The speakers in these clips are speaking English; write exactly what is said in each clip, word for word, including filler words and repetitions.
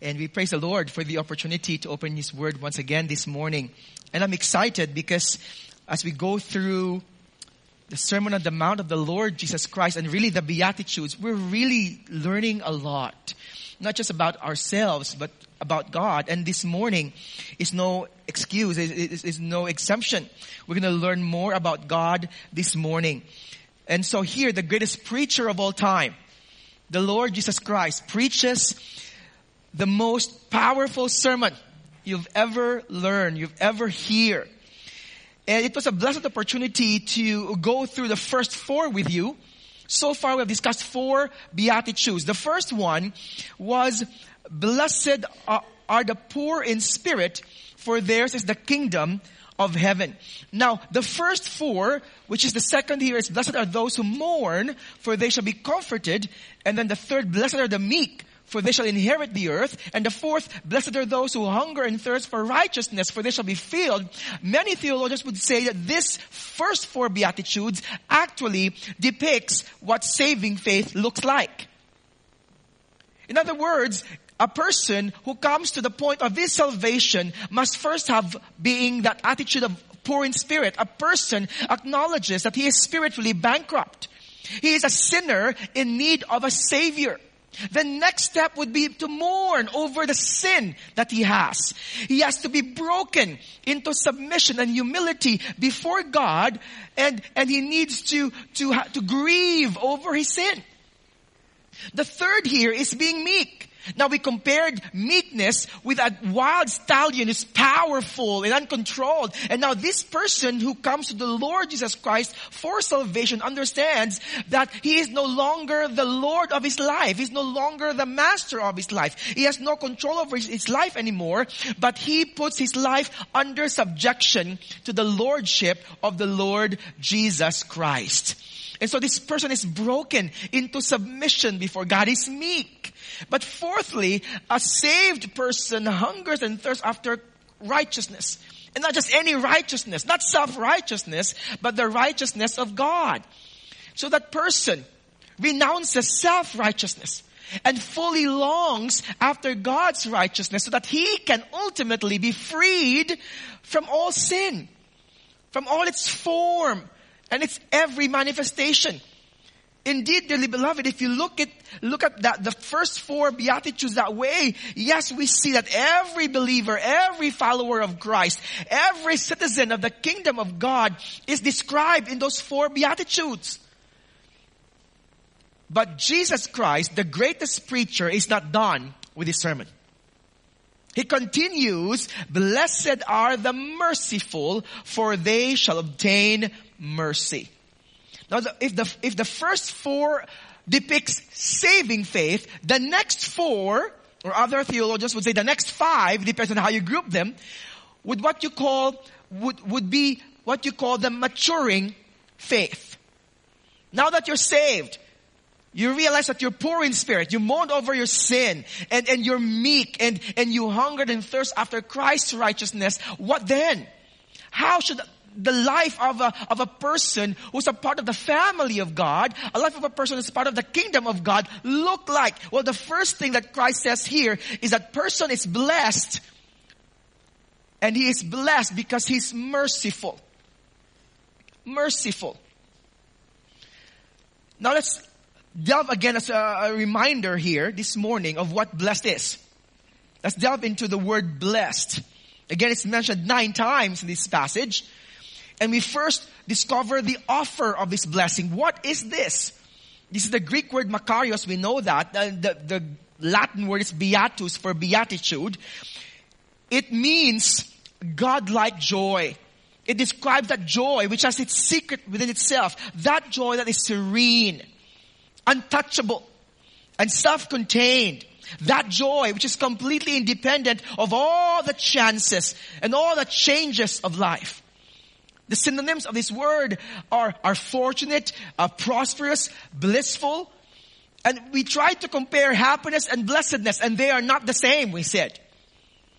And we praise the Lord for the opportunity to open His Word once again this morning. And I'm excited because as we go through the Sermon on the Mount of the Lord Jesus Christ and really the Beatitudes, we're really learning a lot. Not just about ourselves, but about God. And this morning is no excuse, is, is no exemption. We're going to learn more about God this morning. And so here, the greatest preacher of all time, the Lord Jesus Christ, preaches the most powerful sermon you've ever learned, you've ever heard. And it was a blessed opportunity to go through the first four with you. So far, we have discussed four Beatitudes. The first one was, blessed are the poor in spirit, for theirs is the kingdom of heaven. Now, the first four, which is the second here, is blessed are those who mourn, for they shall be comforted. And then the third, blessed are the meek, for they shall inherit the earth. And the fourth, blessed are those who hunger and thirst for righteousness, for they shall be filled. Many theologians would say that this first four Beatitudes actually depicts what saving faith looks like. In other words, a person who comes to the point of his salvation must first have being that attitude of poor in spirit. A person acknowledges that he is spiritually bankrupt. He is a sinner in need of a savior. The next step would be to mourn over the sin that he has. He has to be broken into submission and humility before God, and, and he needs to, to, to grieve over his sin. The third here is being meek. Now we compared meekness with a wild stallion who's powerful and uncontrolled. And now this person who comes to the Lord Jesus Christ for salvation understands that he is no longer the Lord of his life. He's no longer the master of his life. He has no control over his, his life anymore, but he puts his life under subjection to the lordship of the Lord Jesus Christ. And so this person is broken into submission before God. He's meek. But fourthly, a saved person hungers and thirsts after righteousness. And not just any righteousness, not self-righteousness, but the righteousness of God. So that person renounces self-righteousness and fully longs after God's righteousness so that he can ultimately be freed from all sin, from all its form and its every manifestation. Indeed, dearly beloved, if you look at look at that, the first four Beatitudes that way, yes, we see that every believer, every follower of Christ, every citizen of the kingdom of God is described in those four Beatitudes. But Jesus Christ, the greatest preacher, is not done with his sermon. He continues, blessed are the merciful, for they shall obtain mercy. Now, if the, if the first four depicts saving faith, the next four, or other theologians would say the next five, depends on how you group them, would what you call, would, would be what you call the maturing faith. Now that you're saved, you realize that you're poor in spirit, you mourned over your sin, and, and you're meek, and, and you hungered and thirst after Christ's righteousness, what then? How should the life of a, of a person who's a part of the family of God, a life of a person who's part of the kingdom of God, look like? Well, the first thing that Christ says here is that person is blessed. And he is blessed because he's merciful. Merciful. Now let's delve again as a, a reminder here this morning of what blessed is. Let's delve into the word blessed. Again, it's mentioned nine times in this passage. And we first discover the offer of this blessing. What is this? This is the Greek word makarios. We know that. The, the, the Latin word is beatus for beatitude. It means God-like joy. It describes that joy which has its secret within itself. That joy that is serene, untouchable, and self-contained. That joy which is completely independent of all the chances and all the changes of life. The synonyms of this word are, are fortunate, uh, prosperous, blissful. And we try to compare happiness and blessedness, and they are not the same, we said.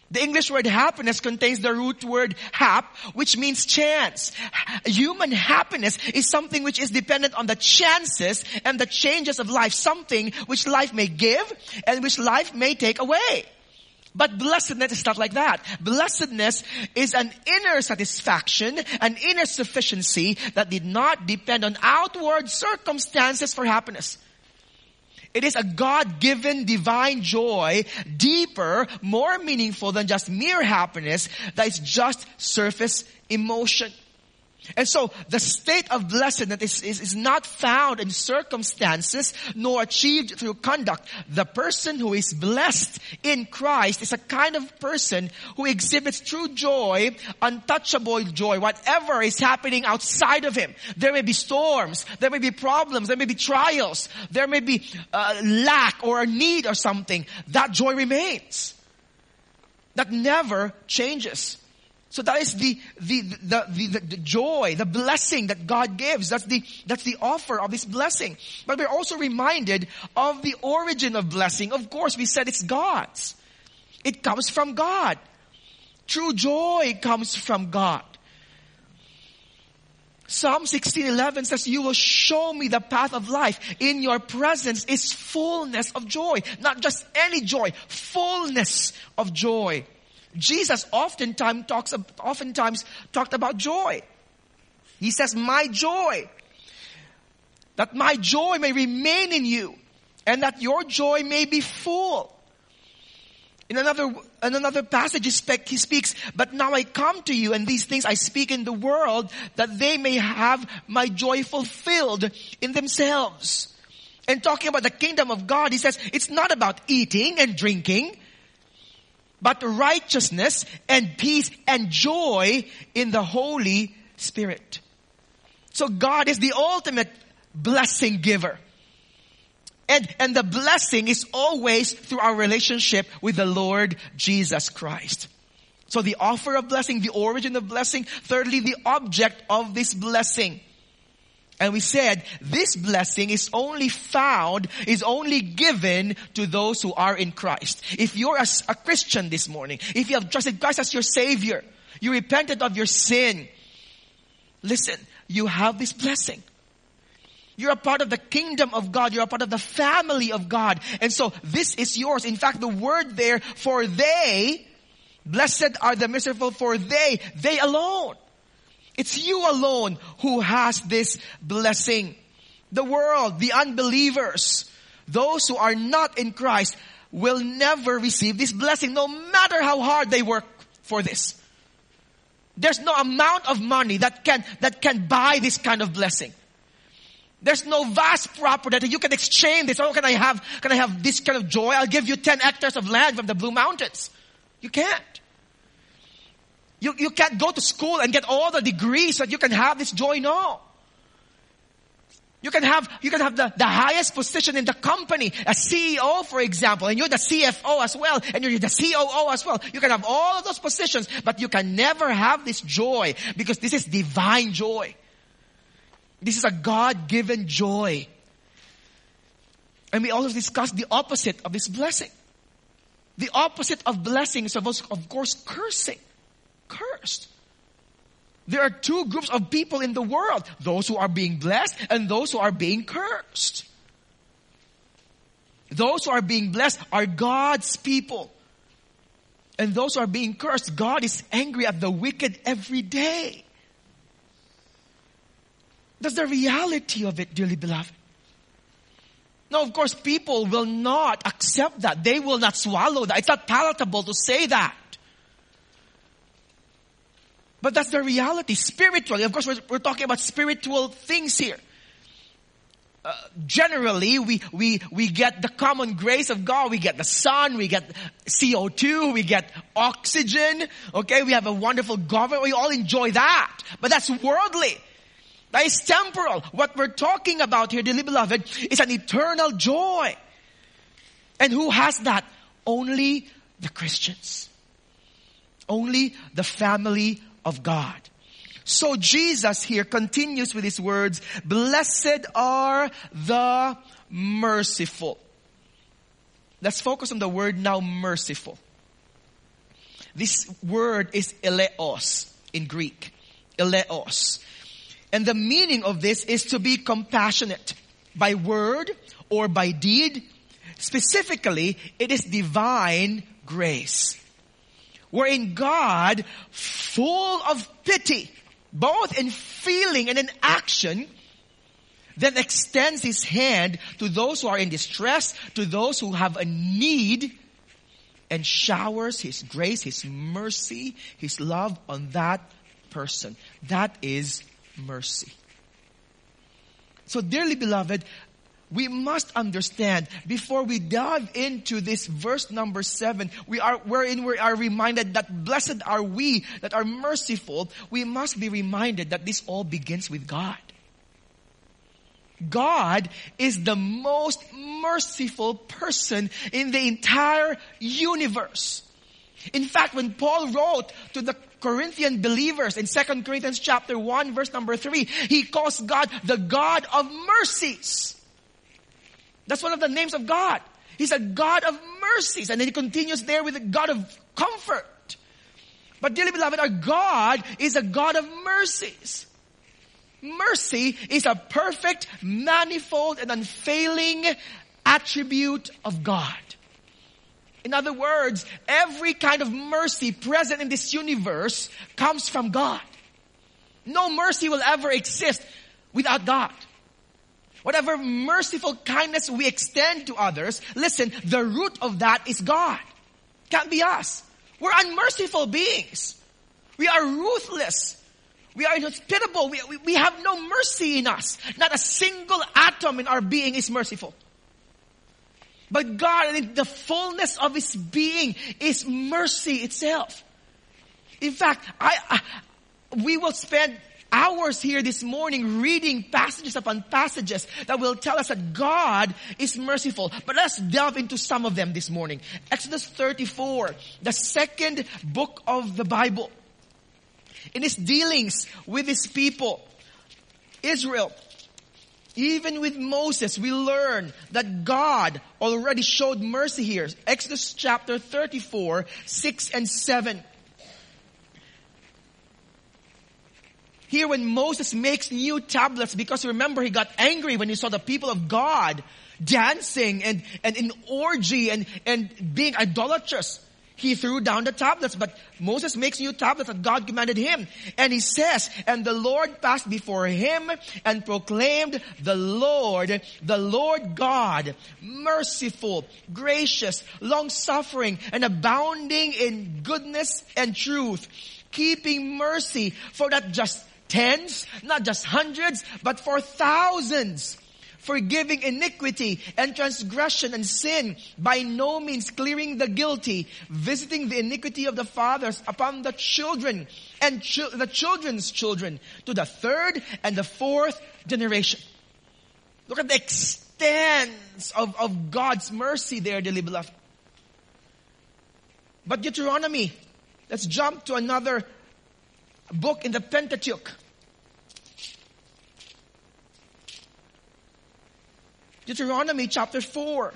The English word happiness contains the root word hap, which means chance. Human happiness is something which is dependent on the chances and the changes of life. Something which life may give and which life may take away. But blessedness is not like that. Blessedness is an inner satisfaction, an inner sufficiency that did not depend on outward circumstances for happiness. It is a God-given divine joy, deeper, more meaningful than just mere happiness, that is just surface emotion. And so, the state of blessedness is, is, is not found in circumstances, nor achieved through conduct. The person who is blessed in Christ is a kind of person who exhibits true joy, untouchable joy, whatever is happening outside of him. There may be storms, there may be problems, there may be trials, there may be uh, lack or a need or something. That joy remains. That never changes. So that is the, the, the, the, the, the joy, the blessing that God gives. That's the, that's the offer of His blessing. But we're also reminded of the origin of blessing. Of course, we said it's God's. It comes from God. True joy comes from God. Psalm sixteen eleven says, you will show me the path of life. In your presence is fullness of joy. Not just any joy, fullness of joy. Jesus oftentimes talks, oftentimes talked about joy. He says, my joy, that my joy may remain in you, and that your joy may be full. In another, in another passage he, spec, he speaks, but now I come to you, and these things I speak in the world, that they may have my joy fulfilled in themselves. And talking about the kingdom of God, he says, it's not about eating and drinking, but righteousness and peace and joy in the Holy Spirit. So God is the ultimate blessing giver. And, and the blessing is always through our relationship with the Lord Jesus Christ. So the offer of blessing, the origin of blessing. Thirdly, the object of this blessing. And we said, this blessing is only found, is only given to those who are in Christ. If you're a, a Christian this morning, if you have trusted Christ as your Savior, you repented of your sin, listen, you have this blessing. You're a part of the kingdom of God. You're a part of the family of God. And so this is yours. In fact, the word there, for they, blessed are the merciful, for they, they alone. It's you alone who has this blessing. The world, the unbelievers, those who are not in Christ will never receive this blessing, no matter how hard they work for this. There's no amount of money that can, that can buy this kind of blessing. There's no vast property that you can exchange this. Oh, can I have, can I have this kind of joy? I'll give you ten hectares of land from the Blue Mountains. You can't. You, you can't go to school and get all the degrees so that you can have this joy. No. You can have, you can have the, the highest position in the company, a C E O, for example, and you're the C F O as well, and you're the C O O as well. You can have all of those positions, but you can never have this joy because this is divine joy. This is a God-given joy. And we also discussed the opposite of this blessing. The opposite of blessing is, of course, cursing. Cursed. There are two groups of people in the world. Those who are being blessed and those who are being cursed. Those who are being blessed are God's people. And those who are being cursed, God is angry at the wicked every day. That's the reality of it, dearly beloved. Now, of course, people will not accept that. They will not swallow that. It's not palatable to say that. But that's the reality. Spiritually, of course, we're, we're talking about spiritual things here. Uh, generally, we, we, we get the common grace of God. We get the sun, we get C O two, we get oxygen. Okay, we have a wonderful government. We all enjoy that. But that's worldly. That is temporal. What we're talking about here, dearly beloved, is an eternal joy. And who has that? Only the Christians. Only the family of God. So Jesus here continues with his words, blessed are the merciful. Let's focus on the word now, merciful. This word is eleos in Greek. Eleos. And the meaning of this is to be compassionate by word or by deed. Specifically, it is divine grace, wherein God, full of pity, both in feeling and in action, then extends His hand to those who are in distress, to those who have a need, and showers His grace, His mercy, His love on that person. That is mercy. So dearly beloved, we must understand, before we dive into this verse number seven, we are, wherein we are reminded that blessed are we that are merciful, we must be reminded that this all begins with God. God is the most merciful person in the entire universe. In fact, when Paul wrote to the Corinthian believers in Second Corinthians chapter one, verse number three, he calls God the God of mercies. That's one of the names of God. He's a God of mercies. And then he continues there with a God of comfort. But dearly beloved, our God is a God of mercies. Mercy is a perfect, manifold, and unfailing attribute of God. In other words, every kind of mercy present in this universe comes from God. No mercy will ever exist without God. Whatever merciful kindness we extend to others, listen, the root of that is God. Can't be us. We're unmerciful beings. We are ruthless. We are inhospitable. We, we, we have no mercy in us. Not a single atom in our being is merciful. But God, in the fullness of His being, is mercy itself. In fact, I, I we will spend hours here this morning reading passages upon passages that will tell us that God is merciful. But let's delve into some of them this morning. Exodus thirty-four, the second book of the Bible. In its dealings with His people, Israel, even with Moses, we learn that God already showed mercy here. Exodus chapter thirty-four, six and seven. Here when Moses makes new tablets, because remember he got angry when he saw the people of God dancing and, and in orgy and, and being idolatrous. He threw down the tablets, but Moses makes new tablets that God commanded him. And he says, and the Lord passed before him and proclaimed, the Lord, the Lord God, merciful, gracious, long-suffering, and abounding in goodness and truth, keeping mercy for not just tens, not just hundreds, but for thousands, forgiving iniquity and transgression and sin, by no means clearing the guilty, visiting the iniquity of the fathers upon the children and ch- the children's children to the third and the fourth generation. Look at the extent of, of God's mercy there, dearly beloved. But Deuteronomy, let's jump to another book in the Pentateuch. Deuteronomy chapter four.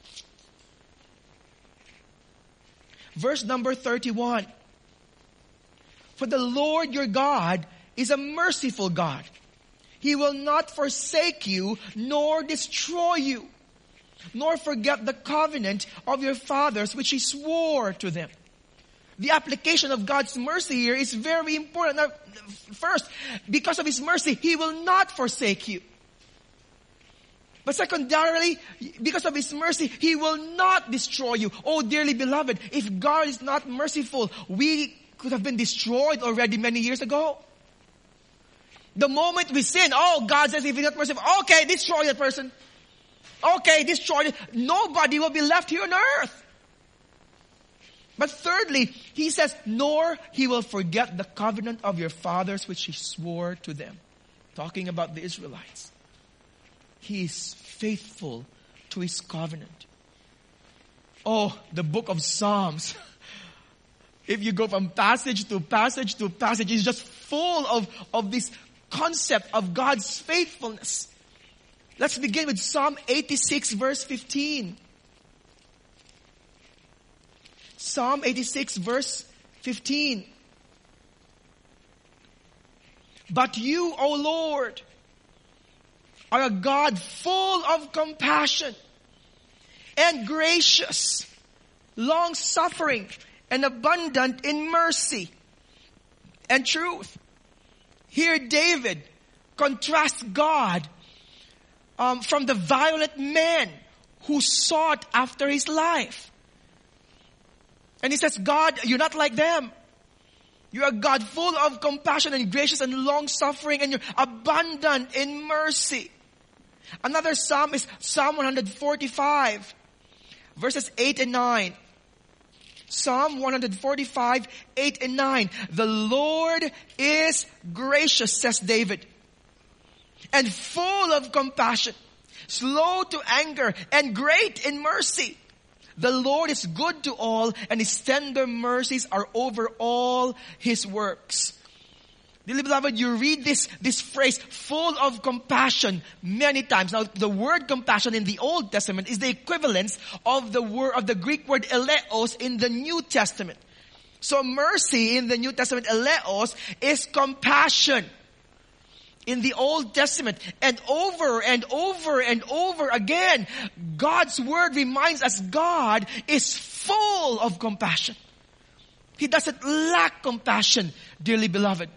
Verse number thirty-one. For the Lord your God is a merciful God. He will not forsake you nor destroy you, nor forget the covenant of your fathers which He swore to them. The application of God's mercy here is very important. Now, first, because of His mercy, He will not forsake you. But secondarily, because of His mercy, He will not destroy you. Oh, dearly beloved, if God is not merciful, we could have been destroyed already many years ago. The moment we sin, oh, God says, if He's not merciful, okay, destroy that person. Okay, destroy it. Nobody will be left here on earth. But thirdly, He says, nor He will forget the covenant of your fathers which He swore to them. Talking about the Israelites. He is faithful to His covenant. Oh, the book of Psalms. If you go from passage to passage to passage, it's just full of, of this concept of God's faithfulness. Let's begin with Psalm eighty-six verse fifteen. Psalm eighty-six verse fifteen. But you, O Lord, are a God full of compassion and gracious, long-suffering, and abundant in mercy and truth. Here David contrasts God um, from the violent man who sought after his life. And he says, God, you're not like them. You're a God full of compassion and gracious and long-suffering, and you're abundant in mercy. Another psalm is Psalm one forty-five, verses eight and nine. Psalm one forty-five, eight and nine. The Lord is gracious, says David, and full of compassion, slow to anger, and great in mercy. The Lord is good to all, and His tender mercies are over all His works. Dearly beloved, you read this, this phrase, full of compassion, many times. Now, the word compassion in the Old Testament is the equivalence of the word, of the Greek word eleos in the New Testament. So mercy in the New Testament, eleos, is compassion. In the Old Testament, and over and over and over again, God's Word reminds us God is full of compassion. He doesn't lack compassion, dearly beloved.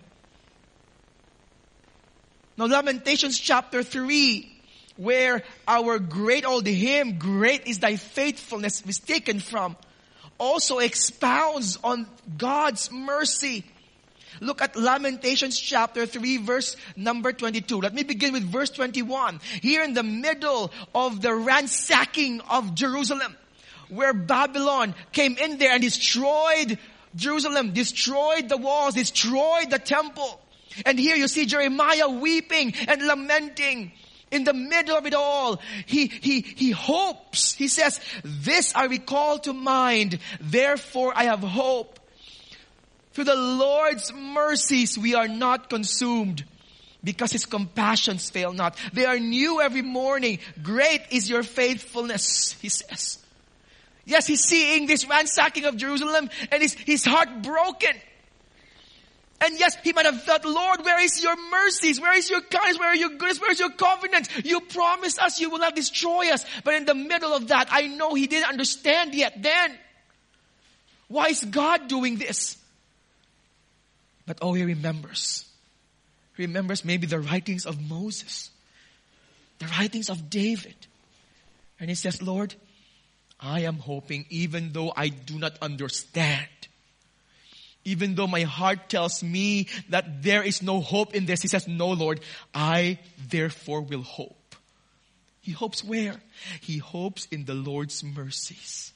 Now, Lamentations chapter three, where our great old hymn, Great is Thy Faithfulness, is taken from, also expounds on God's mercy. Look at Lamentations chapter three, verse number twenty-two. Let me begin with verse twenty-one. Here in the middle of the ransacking of Jerusalem, where Babylon came in there and destroyed Jerusalem, destroyed the walls, destroyed the temple. And here you see Jeremiah weeping and lamenting. In the middle of it all, he, he, he hopes. He says, this I recall to mind, therefore I have hope. Through the Lord's mercies we are not consumed, because His compassions fail not. They are new every morning. Great is your faithfulness, he says. Yes, he's seeing this ransacking of Jerusalem, and his, his heart broken. And yes, he might have thought, Lord, where is your mercies? Where is your kindness? Where are your goodness? Where is your covenant? You promised us you will not destroy us. But in the middle of that, I know he didn't understand yet then. Why is God doing this? But oh, he remembers. He remembers maybe the writings of Moses, the writings of David. And he says, Lord, I am hoping, even though I do not understand, even though my heart tells me that there is no hope in this, he says, no, Lord, I therefore will hope. He hopes where? He hopes in the Lord's mercies,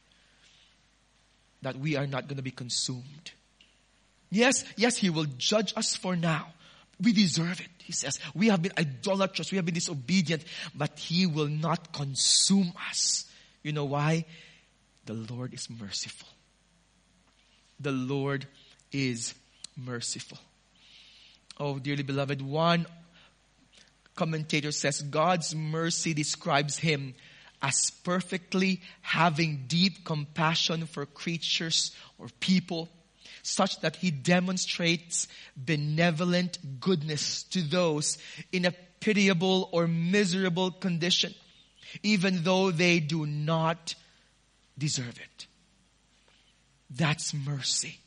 that we are not going to be consumed. Yes, yes, He will judge us for now. We deserve it, He says. We have been idolatrous, we have been disobedient, but He will not consume us. You know why? The Lord is merciful. The Lord is merciful. Oh, dearly beloved, one commentator says God's mercy describes Him as perfectly having deep compassion for creatures or people, such that He demonstrates benevolent goodness to those in a pitiable or miserable condition, even though they do not deserve it. That's mercy.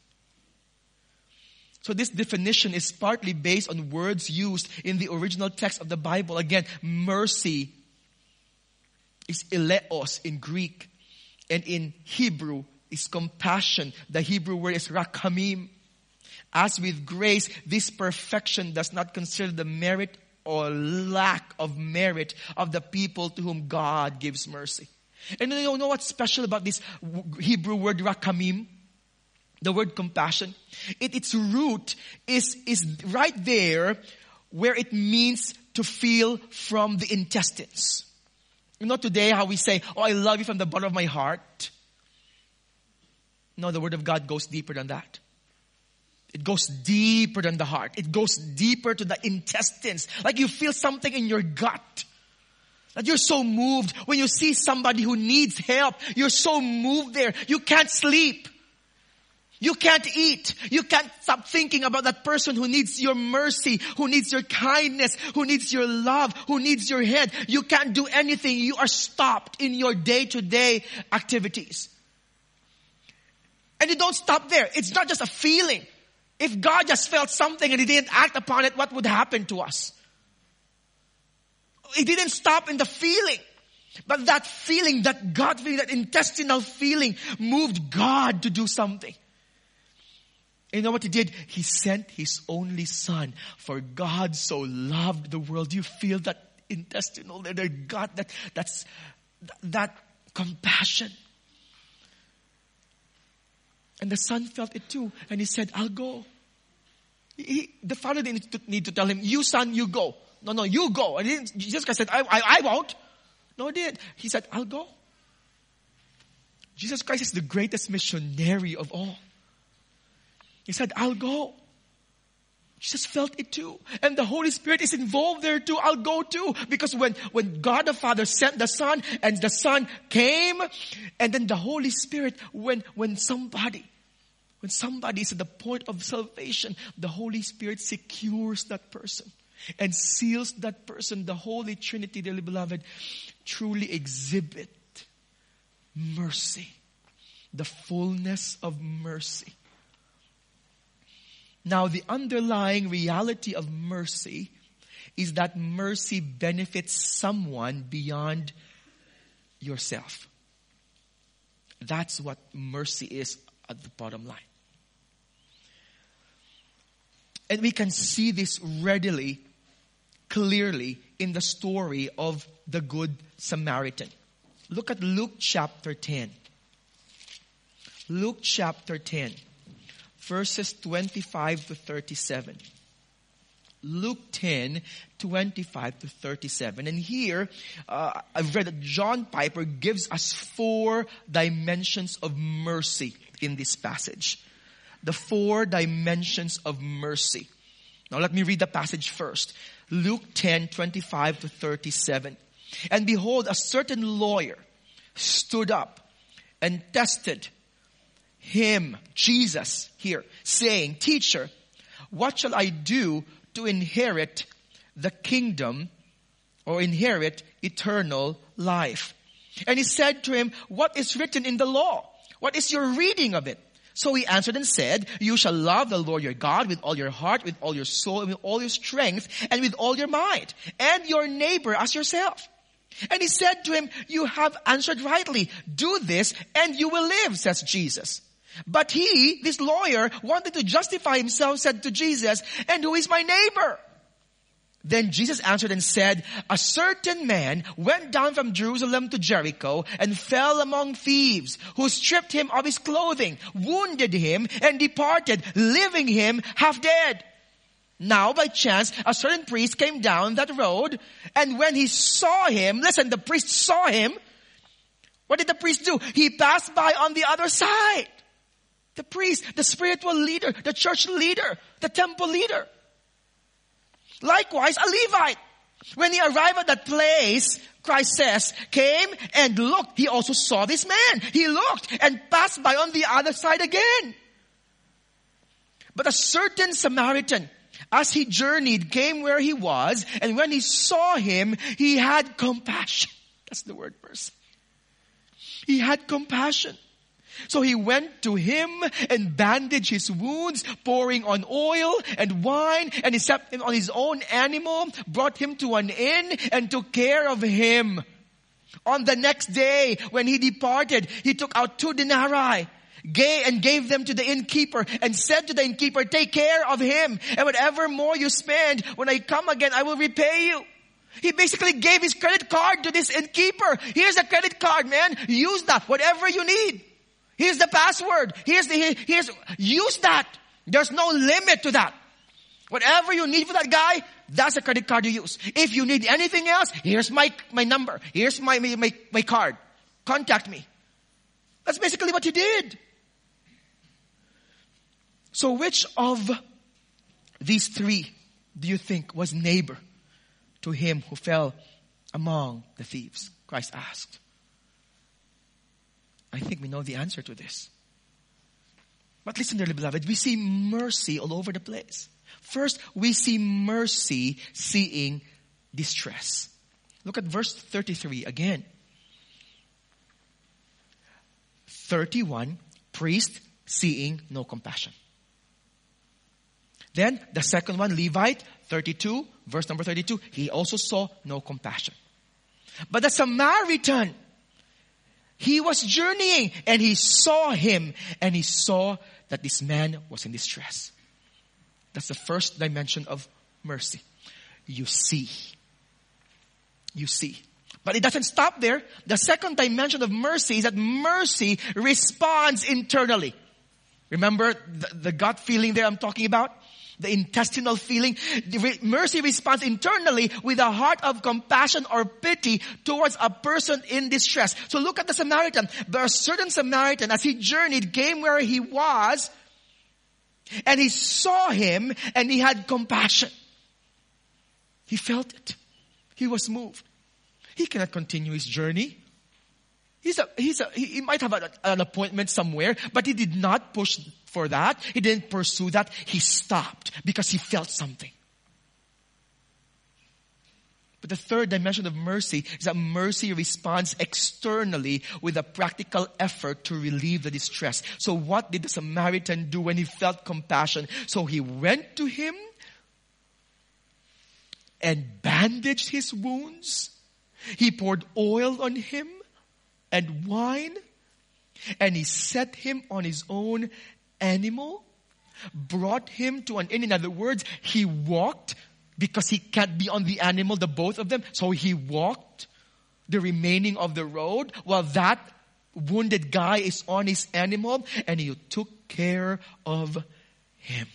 So this definition is partly based on words used in the original text of the Bible. Again, mercy is eleos in Greek, and in Hebrew is compassion. The Hebrew word is rakamim. As with grace, this perfection does not consider the merit or lack of merit of the people to whom God gives mercy. And you know what's special about this Hebrew word rakamim? The word compassion. It, its root is, is right there where it means to feel from the intestines. You know today how we say, oh, I love you from the bottom of my heart. No, the Word of God goes deeper than that. It goes deeper than the heart. It goes deeper to the intestines. Like you feel something in your gut. That you're so moved when you see somebody who needs help. You're so moved there. You can't sleep. You can't eat. You can't stop thinking about that person who needs your mercy, who needs your kindness, who needs your love, who needs your head. You can't do anything. You are stopped in your day-to-day activities. And you don't stop there. It's not just a feeling. If God just felt something and He didn't act upon it, what would happen to us? It didn't stop in the feeling. But that feeling, that gut feeling, that intestinal feeling moved God to do something. And you know what He did? He sent His only Son. For God so loved the world. You feel that intestinal, that gut, that, that's, that compassion. And the Son felt it too. And He said, I'll go. He, the Father didn't need to tell Him, you Son, you go. No, no, you go. And he didn't, Jesus Christ said, I, I, I won't. No, He did. He said, I'll go. Jesus Christ is the greatest missionary of all. He said, I'll go. Jesus felt it too. And the Holy Spirit is involved there too. I'll go too. Because when, when God the Father sent the Son and the Son came, and then the Holy Spirit, when, when somebody, when somebody is at the point of salvation, the Holy Spirit secures that person and seals that person. The Holy Trinity, dearly beloved, truly exhibit mercy. The fullness of mercy. Now, the underlying reality of mercy is that mercy benefits someone beyond yourself. That's what mercy is at the bottom line. And we can see this readily, clearly in the story of the Good Samaritan. Look at Luke chapter ten. Luke chapter ten. Verses twenty-five to thirty-seven. Luke ten, twenty-five to thirty-seven. And here, uh, I've read that John Piper gives us four dimensions of mercy in this passage. The four dimensions of mercy. Now let me read the passage first. Luke ten, twenty-five to thirty-seven. And behold, a certain lawyer stood up and tested Him, Jesus, here, saying, Teacher, what shall I do to inherit the kingdom or inherit eternal life? And He said to him, what is written in the law? What is your reading of it? So he answered and said, you shall love the Lord your God with all your heart, with all your soul, and with all your strength, and with all your might, and your neighbor as yourself. And He said to him, you have answered rightly. Do this and you will live, says Jesus. But he, this lawyer, wanted to justify himself, said to Jesus, and who is my neighbor? Then Jesus answered and said, a certain man went down from Jerusalem to Jericho and fell among thieves, who stripped him of his clothing, wounded him, and departed, leaving him half dead. Now by chance, a certain priest came down that road, and when he saw him, listen, the priest saw him. What did the priest do? He passed by on the other side. The priest, the spiritual leader, the church leader, the temple leader. Likewise, a Levite. When he arrived at that place, Christ says, came and looked. He also saw this man. He looked and passed by on the other side again. But a certain Samaritan, as he journeyed, came where he was, and when he saw him, he had compassion. That's the word, mercy. He had compassion. So he went to him and bandaged his wounds, pouring on oil and wine, and he set him on his own animal, brought him to an inn, and took care of him. On the next day, when he departed, he took out two denarii, gave and gave them to the innkeeper, and said to the innkeeper, take care of him, and whatever more you spend, when I come again, I will repay you. He basically gave his credit card to this innkeeper. Here's a credit card, man. Use that, whatever you need. Here's the password. Here's the, here's, use that. There's no limit to that. Whatever you need for that guy, that's a credit card you use. If you need anything else, here's my, my number. Here's my, my, my, my card. Contact me. That's basically what he did. So which of these three do you think was neighbor to him who fell among the thieves? Christ asked. I think we know the answer to this. But listen, dearly beloved, we see mercy all over the place. First, we see mercy seeing distress. Look at verse thirty-three again. thirty-one, priest seeing no compassion. Then the second one, Levite, thirty-two, verse number thirty-two, he also saw no compassion. But the Samaritan, he was journeying and he saw him and he saw that this man was in distress. That's the first dimension of mercy. You see. You see. But it doesn't stop there. The second dimension of mercy is that mercy responds internally. Remember the, the gut feeling there I'm talking about? The intestinal feeling. The re- mercy responds internally with a heart of compassion or pity towards a person in distress. So look at the Samaritan. There a certain Samaritan, as he journeyed, came where he was, and he saw him, and he had compassion. He felt it. He was moved. He cannot continue his journey. He's a, he's a, he might have a, an appointment somewhere, but he did not push for that. He didn't pursue that. He stopped because he felt something. But the third dimension of mercy is that mercy responds externally with a practical effort to relieve the distress. So what did the Samaritan do when he felt compassion? So he went to him and bandaged his wounds. He poured oil on him and wine, and he set him on his own animal, brought him to an inn. In other words, he walked because he can't be on the animal, the both of them. So he walked the remaining of the road while that wounded guy is on his animal, and he took care of him.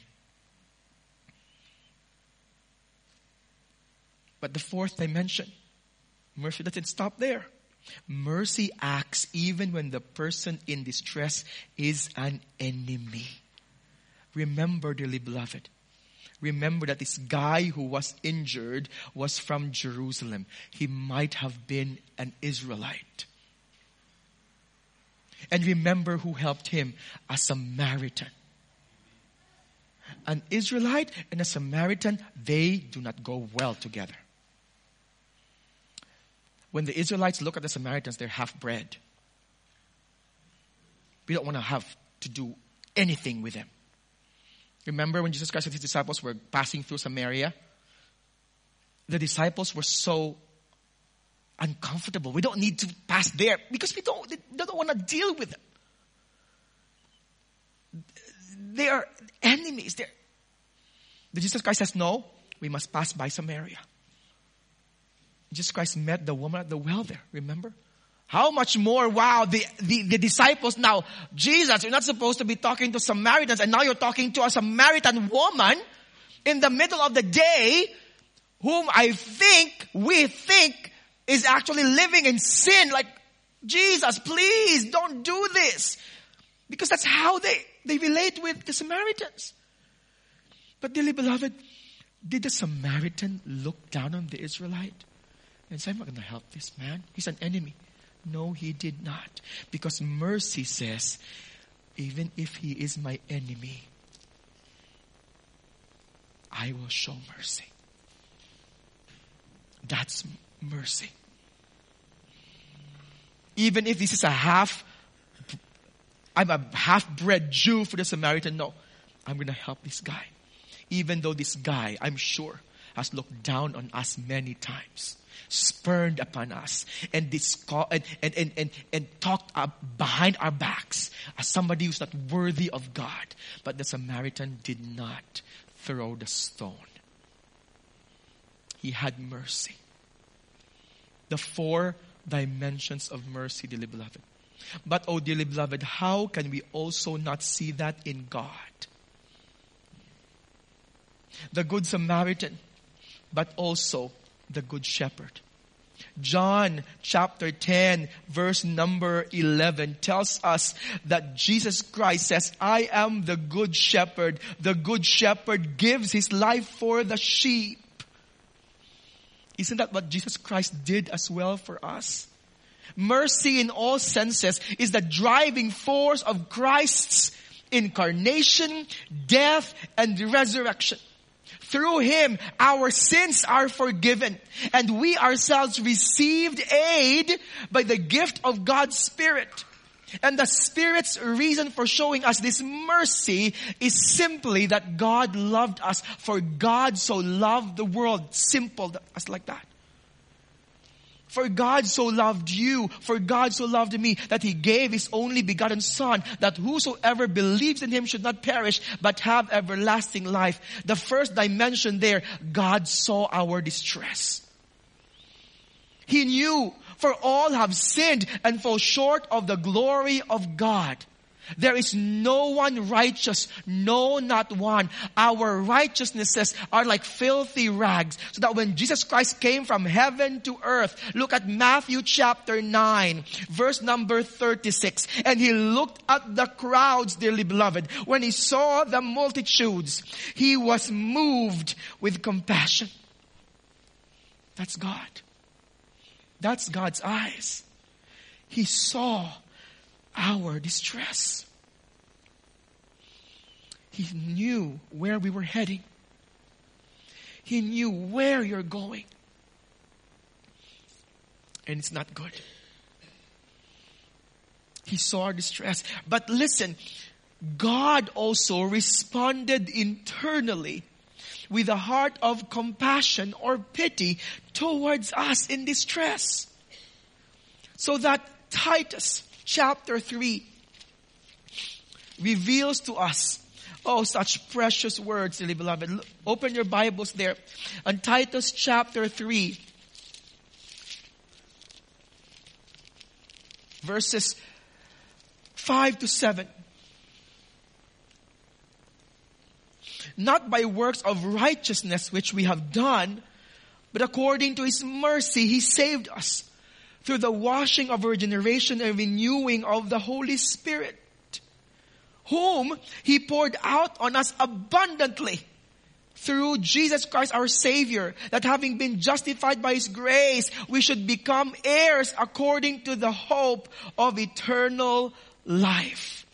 But the fourth dimension, mercy doesn't stop there. Mercy acts even when the person in distress is an enemy. Remember, dearly beloved, remember that this guy who was injured was from Jerusalem. He might have been an Israelite. And remember who helped him? A Samaritan. An Israelite and a Samaritan, they do not go well together. When the Israelites look at the Samaritans, they're half-bred. We don't want to have to do anything with them. Remember when Jesus Christ and his disciples were passing through Samaria? The disciples were so uncomfortable. We don't need to pass there because we don't, they don't want to deal with them. They are enemies. They're, the Jesus Christ says, no, we must pass by Samaria. Jesus Christ met the woman at the well there, remember? How much more, wow, the, the, the disciples now, Jesus, you're not supposed to be talking to Samaritans, and now you're talking to a Samaritan woman in the middle of the day, whom I think, we think, is actually living in sin. Like, Jesus, please don't do this. Because that's how they, they relate with the Samaritans. But dearly beloved, did the Samaritan look down on the Israelite and say, I'm not going to help this man. He's an enemy. No, he did not. Because mercy says, even if he is my enemy, I will show mercy. That's mercy. Even if this is a half, I'm a half-bred Jew for the Samaritan, no, I'm going to help this guy. Even though this guy, I'm sure, has looked down on us many times, spurned upon us, and disco- and, and, and, and, and talked up behind our backs as somebody who's not worthy of God. But the Samaritan did not throw the stone. He had mercy. The four dimensions of mercy, dearly beloved. But, oh dearly beloved, how can we also not see that in God? The Good Samaritan, but also the Good Shepherd. John chapter ten verse number eleven tells us that Jesus Christ says, I am the Good Shepherd. The Good Shepherd gives his life for the sheep. Isn't that what Jesus Christ did as well for us? Mercy in all senses is the driving force of Christ's incarnation, death, and resurrection. Through Him, our sins are forgiven, and we ourselves received aid by the gift of God's Spirit. And the Spirit's reason for showing us this mercy is simply that God loved us. For God so loved the world. Simple as like that. For God so loved you, for God so loved me, that He gave His only begotten Son, that whosoever believes in Him should not perish, but have everlasting life. The first dimension there, God saw our distress. He knew, for all have sinned and fall short of the glory of God. There is no one righteous, no, not one. Our righteousnesses are like filthy rags. So that when Jesus Christ came from heaven to earth, look at Matthew chapter nine, verse number thirty-six. And He looked at the crowds, dearly beloved. When He saw the multitudes, He was moved with compassion. That's God. That's God's eyes. He saw our distress. He knew where we were heading. He knew where you're going. And it's not good. He saw our distress. But listen, God also responded internally with a heart of compassion or pity towards us in distress. So that Titus chapter three reveals to us, oh, such precious words, dearly beloved. Look, open your Bibles there. On Titus chapter three, verses five to seven. Not by works of righteousness which we have done, but according to His mercy He saved us through the washing of regeneration and renewing of the Holy Spirit, whom He poured out on us abundantly through Jesus Christ our Savior, that having been justified by His grace, we should become heirs according to the hope of eternal life.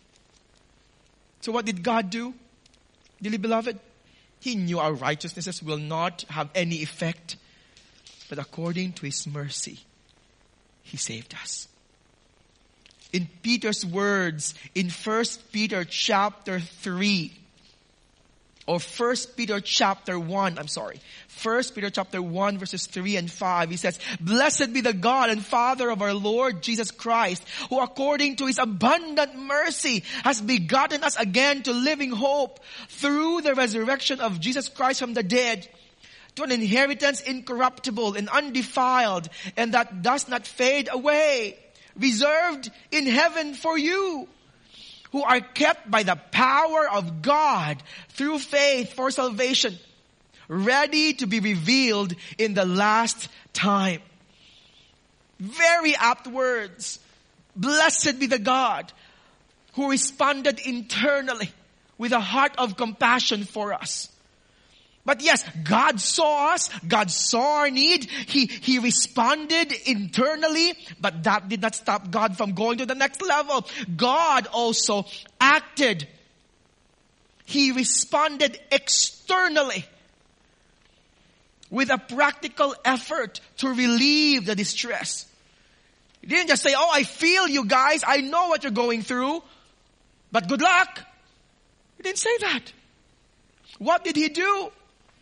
So what did God do? Dearly beloved, He knew our righteousnesses will not have any effect, but according to His mercy, He saved us. In Peter's words, in First Peter chapter three, or First Peter chapter one, I'm sorry. First Peter chapter one verses three and five. He says, "Blessed be the God and Father of our Lord Jesus Christ, who according to His abundant mercy has begotten us again to living hope through the resurrection of Jesus Christ from the dead, to an inheritance incorruptible and undefiled, and that does not fade away, reserved in heaven for you, who are kept by the power of God through faith for salvation, ready to be revealed in the last time." Very apt words. Blessed be the God who responded internally with a heart of compassion for us. But yes, God saw us. God saw our need. He, He responded internally. But that did not stop God from going to the next level. God also acted. He responded externally with a practical effort to relieve the distress. He didn't just say, "Oh, I feel you guys. I know what you're going through. But good luck." He didn't say that. What did He do?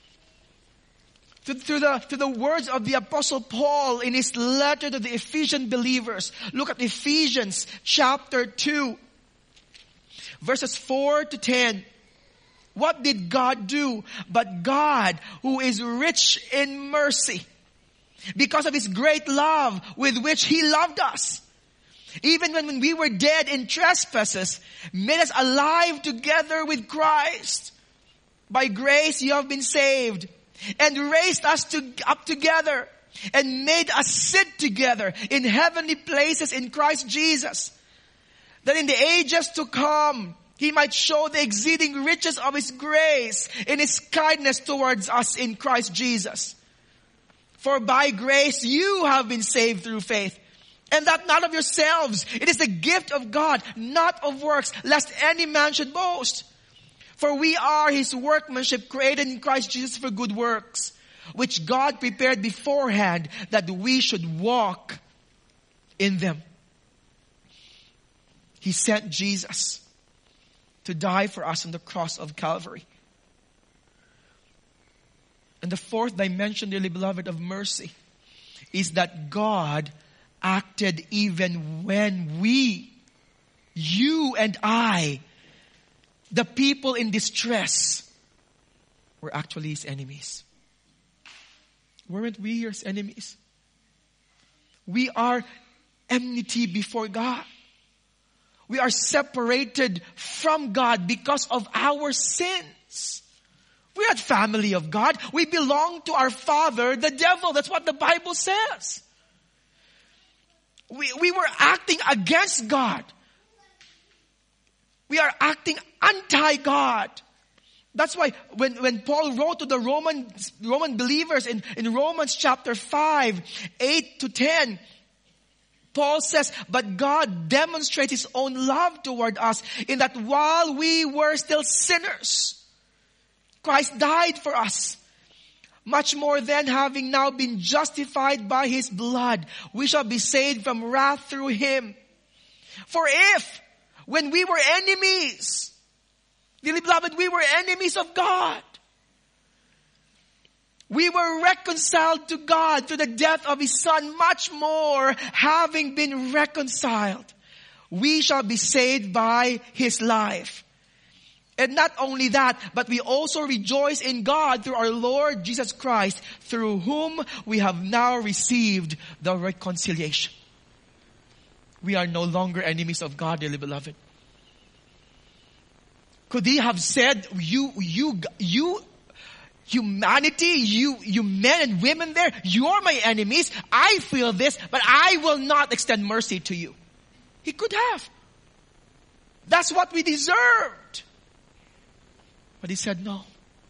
To, to, the, to the words of the Apostle Paul in his letter to the Ephesian believers. Look at Ephesians chapter two, verses four to ten. What did God do? But God, who is rich in mercy, because of His great love with which He loved us, even when we were dead in trespasses, made us alive together with Christ. By grace you have been saved, and raised us to, up together, and made us sit together in heavenly places in Christ Jesus, that in the ages to come He might show the exceeding riches of His grace in His kindness towards us in Christ Jesus. For by grace you have been saved through faith, And that not of yourselves. It is the gift of God, not of works, lest any man should boast. For we are His workmanship, created in Christ Jesus for good works, which God prepared beforehand that we should walk in them. He sent Jesus to die for us on the cross of Calvary. And the fourth dimension, dearly beloved, of mercy is that God acted even when we, you and I, the people in distress, were actually His enemies. Weren't we His enemies? We are enmity before God. We are separated from God because of our sins. We're not family of God. We belong to our father, the devil. That's what the Bible says. We, we were acting against God. We are acting anti-God. That's why when, when Paul wrote to the Roman, Roman believers in, in Romans chapter five, eight to ten, Paul says, but God demonstrates His own love toward us in that while we were still sinners, Christ died for us. Much more than having now been justified by His blood, we shall be saved from wrath through Him. For if, when we were enemies, dearly beloved, we were enemies of God, we were reconciled to God through the death of His Son, much more, having been reconciled, we shall be saved by His life. And not only that, but we also rejoice in God through our Lord Jesus Christ, through whom we have now received the reconciliation. We are no longer enemies of God, dearly beloved. Could He have said, you, you, you, humanity, you, you men and women there, you're my enemies. I feel this, but I will not extend mercy to you. He could have. That's what we deserved. But He said, no.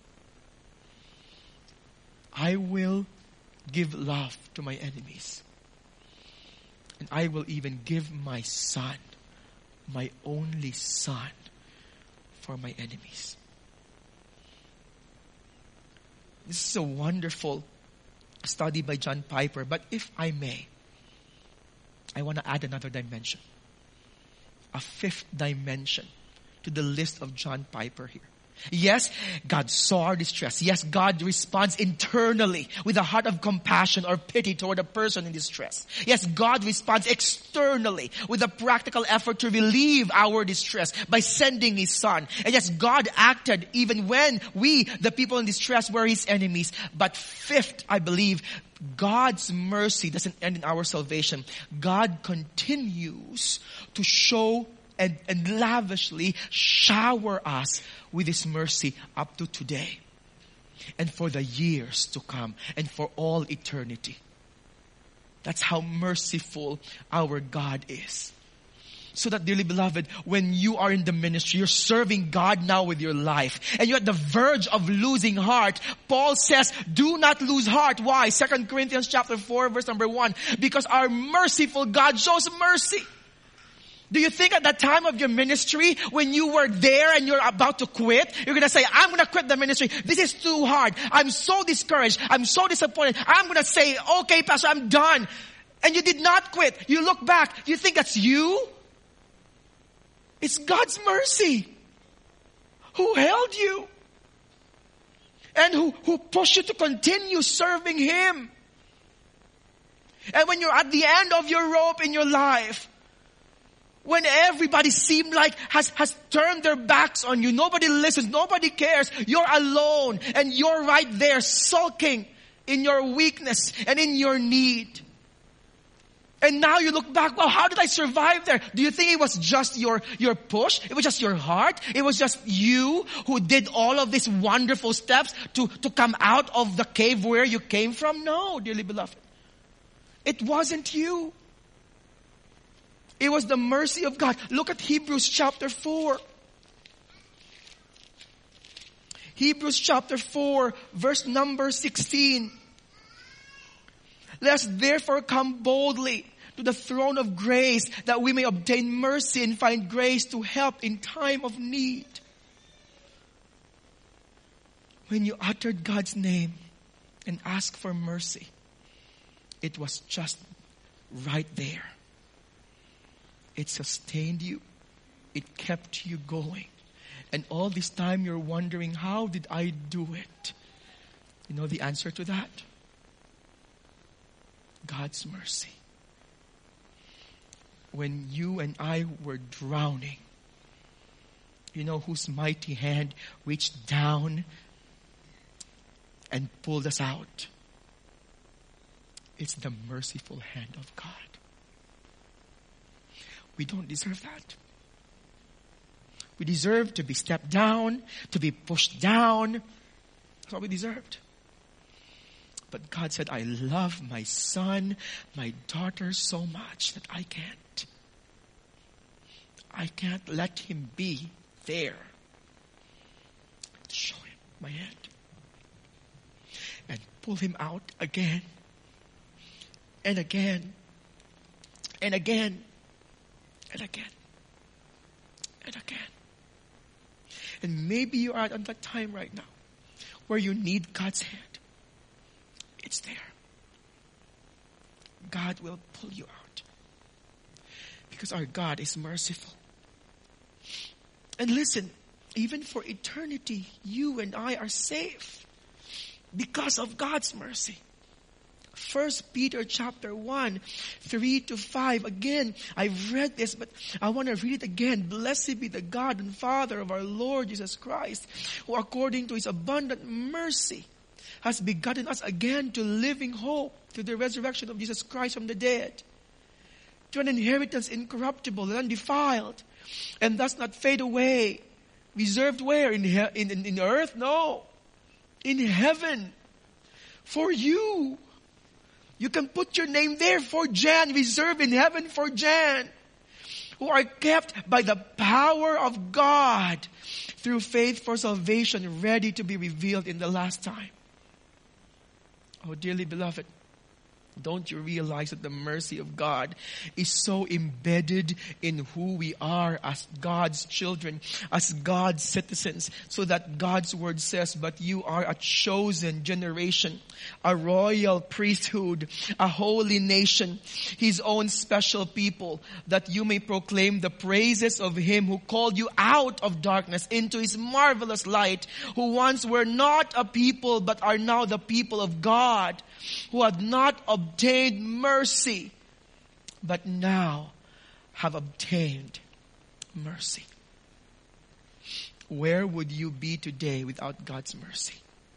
I will give love to my enemies. And I will even give my Son, my only Son, for my enemies. This is a wonderful study by John Piper. But if I may, I want to add another dimension. A fifth dimension to the list of John Piper here. Yes, God saw our distress. Yes, God responds internally with a heart of compassion or pity toward a person in distress. Yes, God responds externally with a practical effort to relieve our distress by sending His Son. And yes, God acted even when we, the people in distress, were His enemies. But fifth, I believe, God's mercy doesn't end in our salvation. God continues to show And, and lavishly shower us with His mercy up to today. And for the years to come. And for all eternity. That's how merciful our God is. So that, dearly beloved, when you are in the ministry, you're serving God now with your life, and you're at the verge of losing heart, Paul says, do not lose heart. Why? Second Corinthians chapter four, verse number one. Because our merciful God shows mercy. Do you think at that time of your ministry, when you were there and you're about to quit, you're going to say, I'm going to quit the ministry. This is too hard. I'm so discouraged. I'm so disappointed. I'm going to say, okay, Pastor, I'm done. And you did not quit. You look back. You think that's you? It's God's mercy who held you and who, who pushed you to continue serving Him. And when you're at the end of your rope in your life, when everybody seemed like has, has turned their backs on you, nobody listens, nobody cares, you're alone and you're right there sulking in your weakness and in your need. And now you look back, well, how did I survive there? Do you think it was just your, your push? It was just your heart? It was just you who did all of these wonderful steps to, to come out of the cave where you came from? No, dearly beloved. It wasn't you. It was the mercy of God. Look at Hebrews chapter four. Hebrews chapter four, verse number sixteen. Let us therefore come boldly to the throne of grace that we may obtain mercy and find grace to help in time of need. When you uttered God's name and asked for mercy, it was just right there. It sustained you. It kept you going. And all this time you're wondering, how did I do it? You know the answer to that? God's mercy. When you and I were drowning, you know whose mighty hand reached down and pulled us out? It's the merciful hand of God. We don't deserve that. We deserve to be stepped down, to be pushed down. That's what we deserved. But God said, I love my son, my daughter so much that I can't. I can't let him be there. Show him my hand. And pull him out again. And again. And again. And again. And again. And maybe you are at that time right now where you need God's hand. It's there. God will pull you out. Because our God is merciful. And listen, even for eternity, you and I are safe because of God's mercy. First Peter chapter one, three to five. Again, I've read this, but I want to read it again. Blessed be the God and Father of our Lord Jesus Christ, who according to His abundant mercy has begotten us again to living hope through the resurrection of Jesus Christ from the dead, to an inheritance incorruptible and undefiled, and thus not fade away. Reserved where? In, he- in, in, in earth? No. In heaven. For you. You can put your name there for Jan. Reserved in heaven for Jan. Who are kept by the power of God through faith for salvation, ready to be revealed in the last time. Oh, dearly beloved, don't you realize that the mercy of God is so embedded in who we are as God's children, as God's citizens, so that God's word says, but you are a chosen generation, a royal priesthood, a holy nation, His own special people, that you may proclaim the praises of Him who called you out of darkness into His marvelous light, who once were not a people but are now the people of God, who had not obtained mercy, but now have obtained mercy. Where would you be today without God's mercy?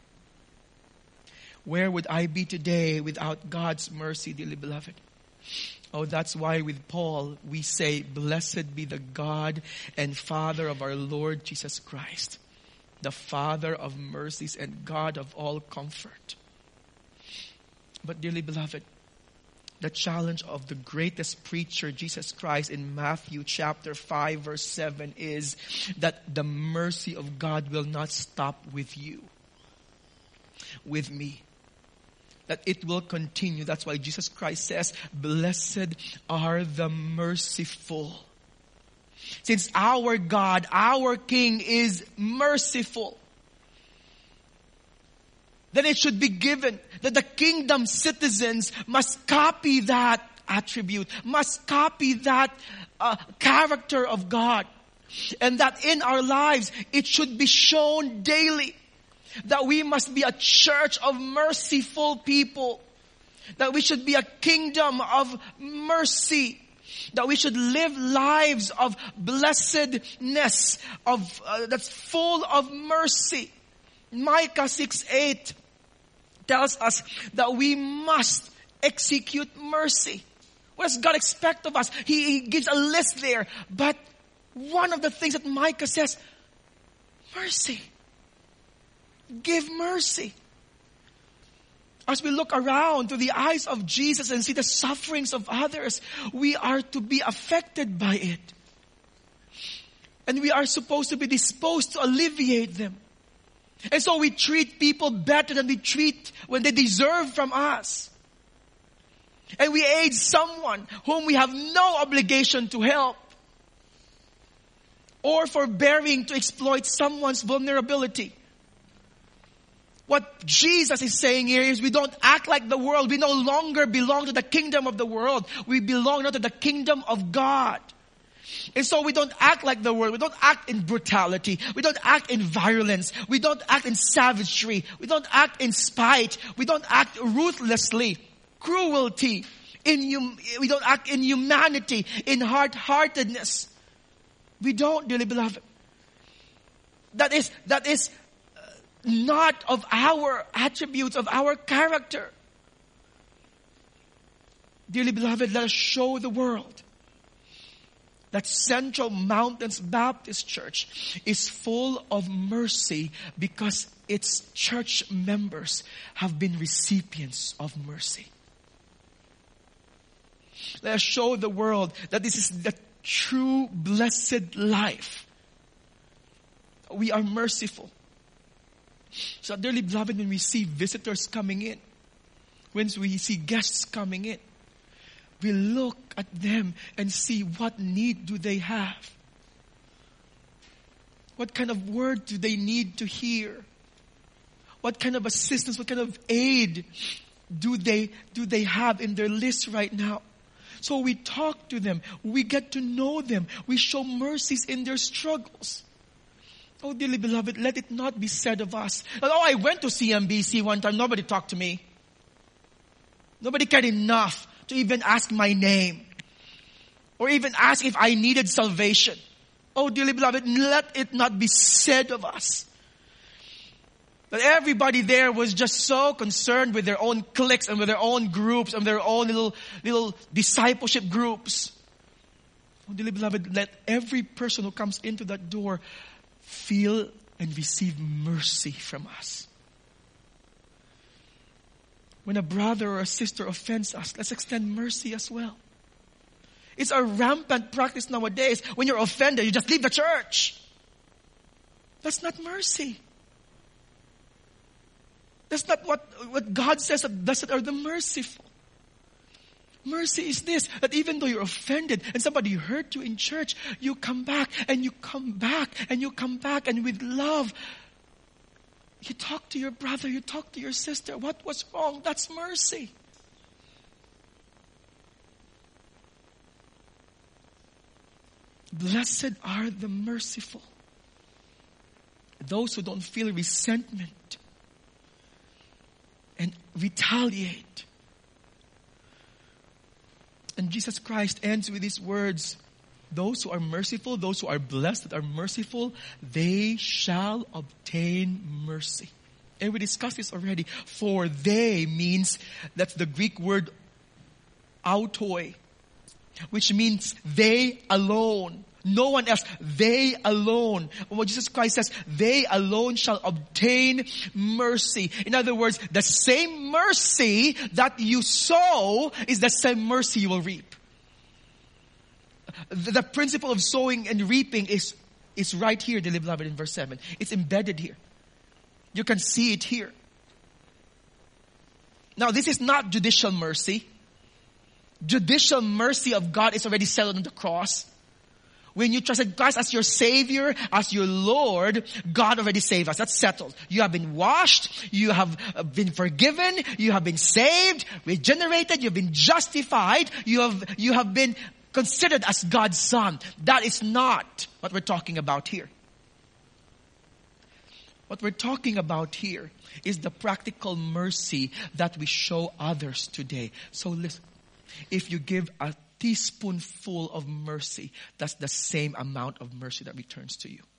Where would I be today without God's mercy, dearly beloved? Oh, that's why with Paul we say, blessed be the God and Father of our Lord Jesus Christ, the Father of mercies and God of all comfort. But dearly beloved, the challenge of the greatest preacher, Jesus Christ, in Matthew chapter five verse seven is that the mercy of God will not stop with you, with me. That it will continue. That's why Jesus Christ says, blessed are the merciful. Since our God, our King is merciful, then it should be given that the kingdom citizens must copy that attribute, must copy that uh, character of God. And that in our lives, it should be shown daily that we must be a church of merciful people, that we should be a kingdom of mercy, that we should live lives of blessedness, of uh, that's full of mercy. Micah six eight tells us that we must execute mercy. What does God expect of us? He, he gives a list there. But one of the things that Micah says, mercy. Give mercy. As we look around through the eyes of Jesus and see the sufferings of others, we are to be affected by it. And we are supposed to be disposed to alleviate them. And so we treat people better than we treat when they deserve from us. And we aid someone whom we have no obligation to help. Or forbearing to exploit someone's vulnerability. What Jesus is saying here is we don't act like the world. We no longer belong to the kingdom of the world. We belong now to the kingdom of God. And so we don't act like the world. We don't act in brutality. We don't act in violence. We don't act in savagery. We don't act in spite. We don't act ruthlessly. Cruelty. In hum- we don't act in humanity, in hard-heartedness. We don't, dearly beloved. That is, that is uh, not of our attributes, of our character. Dearly beloved, let us show the world that Central Mountains Baptist Church is full of mercy because its church members have been recipients of mercy. Let us show the world that this is the true blessed life. We are merciful. So dearly beloved, when we see visitors coming in, when we see guests coming in, we look at them and see what need do they have. What kind of word do they need to hear? What kind of assistance, what kind of aid do they, do they have in their list right now? So we talk to them. We get to know them. We show mercies in their struggles. Oh, dearly beloved, let it not be said of us, oh, I went to C M B C one time. Nobody talked to me. Nobody cared enough to even ask my name. Or even ask if I needed salvation. Oh, dearly beloved, let it not be said of us that everybody there was just so concerned with their own cliques and with their own groups and their own little, little discipleship groups. Oh, dearly beloved, let every person who comes into that door feel and receive mercy from us. When a brother or a sister offends us, let's extend mercy as well. It's a rampant practice nowadays. When you're offended, you just leave the church. That's not mercy. That's not what, what God says that blessed are the merciful. Mercy is this, that even though you're offended and somebody hurt you in church, you come back and you come back and you come back and with love, you talk to your brother, you talk to your sister. What was wrong? That's mercy. Blessed are the merciful. Those who don't feel resentment and retaliate. And Jesus Christ ends with these words, those who are merciful, those who are blessed that are merciful, they shall obtain mercy. And we discussed this already. For they means, that's the Greek word autoi, which means they alone. No one else. They alone. What Jesus Christ says, they alone shall obtain mercy. In other words, the same mercy that you sow is the same mercy you will reap. The, the principle of sowing and reaping is, is right here, dearly beloved, in verse seven. It's embedded here. You can see it here. Now, this is not judicial mercy. Judicial mercy of God is already settled on the cross. When you trusted Christ as your Savior, as your Lord, God already saved us. That's settled. You have been washed. You have been forgiven. You have been saved, regenerated. You've been justified. You have, you have been considered as God's son. That is not what we're talking about here. What we're talking about here is the practical mercy that we show others today. So listen, if you give a teaspoonful of mercy, that's the same amount of mercy that returns to you.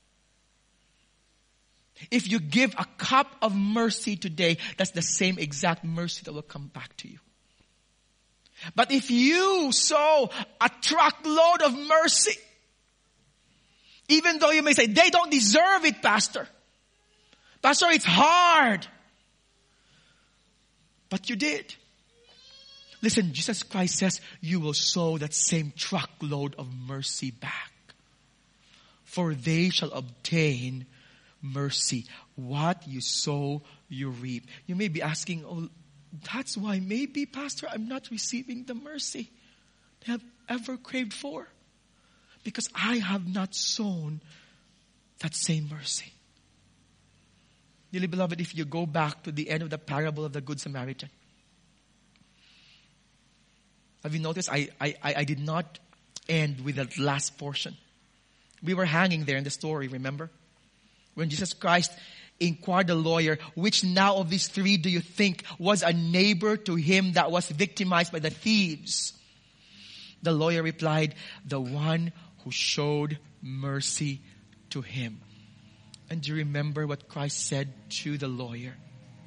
If you give a cup of mercy today, that's the same exact mercy that will come back to you. But if you sow a truckload of mercy, even though you may say, they don't deserve it, Pastor. Pastor, it's hard. But you did. Listen, Jesus Christ says, you will sow that same truckload of mercy back. For they shall obtain mercy. What you sow, you reap. You may be asking, oh, That's why maybe, Pastor, I'm not receiving the mercy I have ever craved for. Because I have not sown that same mercy. Dearly beloved, if you go back to the end of the parable of the Good Samaritan, have you noticed I, I, I did not end with that last portion. We were hanging there in the story, remember? When Jesus Christ inquired the lawyer, which now of these three do you think was a neighbor to him that was victimized by the thieves? The lawyer replied, the one who showed mercy to him. And do you remember what Christ said to the lawyer?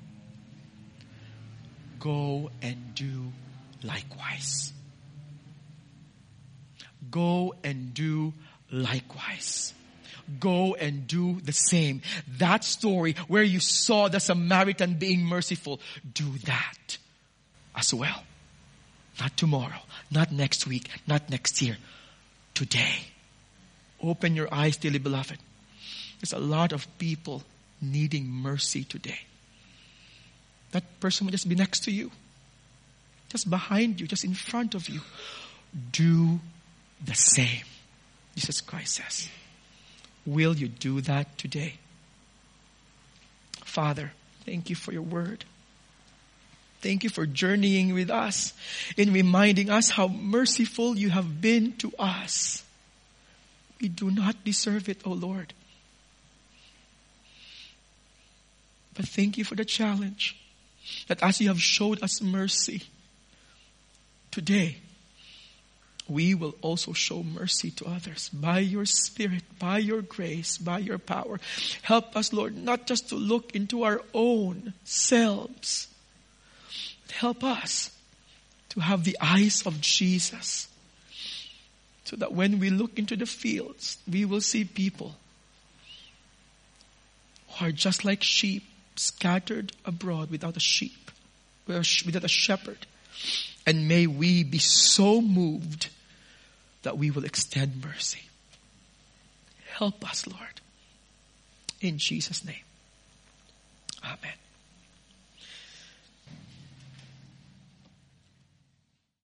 Go and do likewise. Go and do likewise. Go and do the same. That story where you saw the Samaritan being merciful, do that as well. Not tomorrow, not next week, not next year. Today. Open your eyes, dearly beloved. There's a lot of people needing mercy today. That person will just be next to you. Just behind you, just in front of you. Do the same. Jesus Christ says. Will you do that today? Father, thank you for your word. Thank you for journeying with us in reminding us how merciful you have been to us. We do not deserve it, O Lord. But thank you for the challenge that as you have showed us mercy, today we will also show mercy to others by your Spirit, by your grace, by your power. Help us, Lord, not just to look into our own selves, but help us to have the eyes of Jesus, so that when we look into the fields, we will see people who are just like sheep scattered abroad without a sheep, without a shepherd. And may we be so moved that we will extend mercy. Help us, Lord. In Jesus' name. Amen.